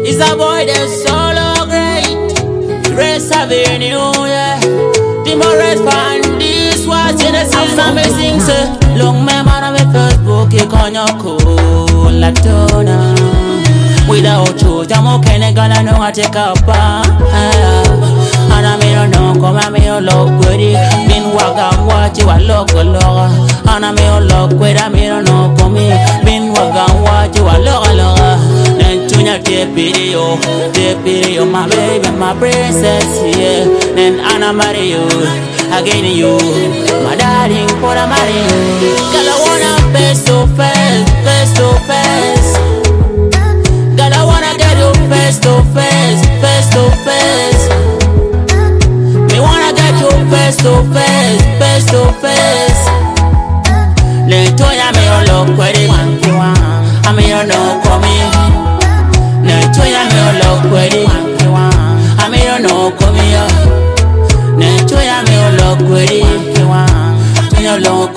It's a boy that's solo great. Race Avenue, yeah. The more respond this was in the sound amazing, sir. Long man on my Facebook, you can call La Tona. Without you, I'm okay, gonna know I take up. And I don't know, come I may look with it. Been walking, watch you, I look a lot. And I may look with I don't know, come in. Been walking, watch you, I look a lot. Then to your video, my baby, my princess, yeah. Then Anna marry you, again you, my darling, for a marry you. Girl, I wanna face to face, face to face. Girl, I wanna get you face to face, face to face. Me wanna get you face to face, face to face. Le toya me o look with it, I me o no come. Toya me o look with it, I me o no come. Toya me o look with it, toya look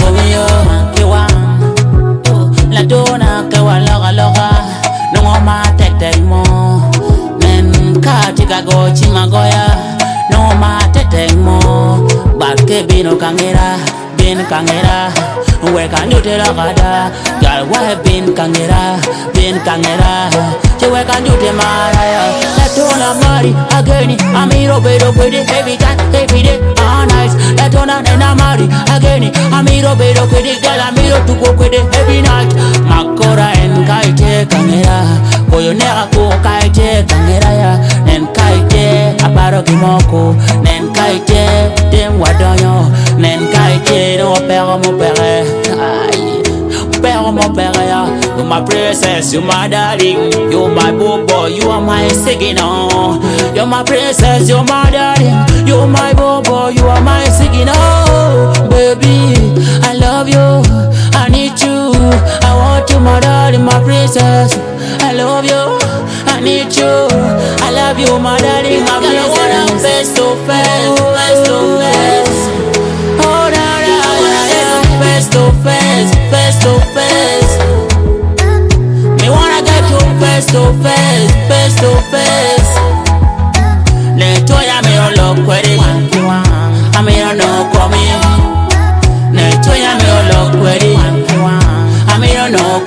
come. La dona que wa loga, no ma tete mo. Men ka tika go chimagoya, no ma tete mo. Barke bino kangera, bin kangera. Where can you tell a gada? Girl, why bin kangera, bin kangera? So where can you tell Mariah? Let ona marry again. I'm here with it every time, every day, all night. Let ona nena marry again. I'm here with it, girl. I'm here to go with it every night. Makora en kaite kangera, koyo nera ko kaite kangera ya. Nen kaite aparo kimoko, nen kaite dem wadonyo, nen kaite no père mon père. Père mon père, you're my princess, you're my darling, you're my bobo, you are my signal. You're my princess, you're my darling, you're my bobo, you are my signal. Baby, I love you, I need you, I want you, my darling, my princess. I love you, I need you, I love you, my darling, my princess. I wanna face to face, face to face. Oh, I wanna get face to face, face to face. Me wanna get you face to face, face to face. Le toya me o look with it, I me o no come. Le toya me o look with it, I me o no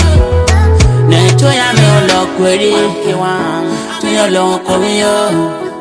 come. Le toya me o look with it, I me o no come.